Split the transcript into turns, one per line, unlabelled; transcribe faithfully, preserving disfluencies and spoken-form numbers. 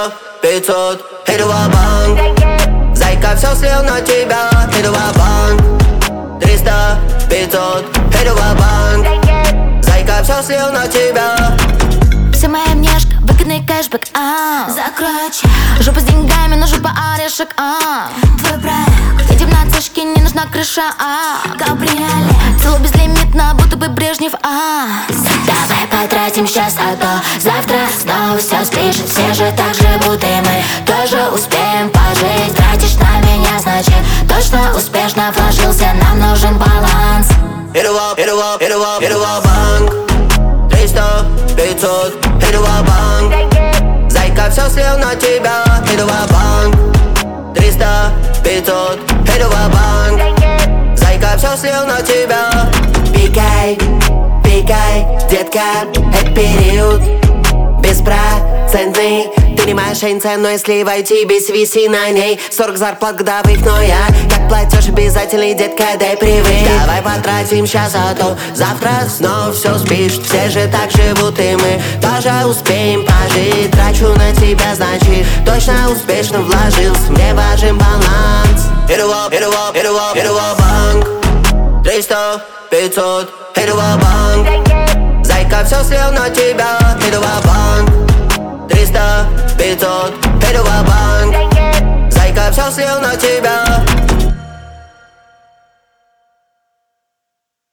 Триста, пятьсот, иду ва-банк. Зайка, все слил на тебя, иду ва-банк. Триста, пятьсот, иду ва-банк. Зайка, все слил на тебя.
Вся моя мнешка, выгодный кэшбэк, а
Закрой чек,
жопа с деньгами, но жопа орешек, а
твой проект,
едем на цешке, не нужна крыша, а
кабриолет,
целую безлимитно, будто бы Брежнев, а
давай потратим сейчас, а то завтра снова все спишет. Все же так живут, и мы тоже успеем пожить. Тратишь на меня, значит точно успешно вложился. Нам нужен баланс.
Иду ва, иду ва, иду ва, иду ва-банк. Триста, пятьсот, иду ва-банк. Зайка, все слил на тебя, иду ва-банк. Триста, пятьсот, иду ва-банк. Зайка, все слил на тебя.
Пикай, пикай, детка, это период беспроцентный. Ты не мошенница, но если войти без виси на ней сорок зарплат годовых, но я как платеж обязательный, детка, дай привык. Давай потратим сейчас, а то завтра снова все спишь. Все же так живут, и мы тоже успеем пожить. Трачу на тебя, значит точно успешно вложился. Мне важен баланс.
Иду ва, иду ва, иду ва, иду ва-банк. Триста, пятьсот, иду ва-банк. Зайка, все слил на тебя, иду ва-банк. Триста, пятьсот, иду ва-банк. Зайка, все слил на тебя.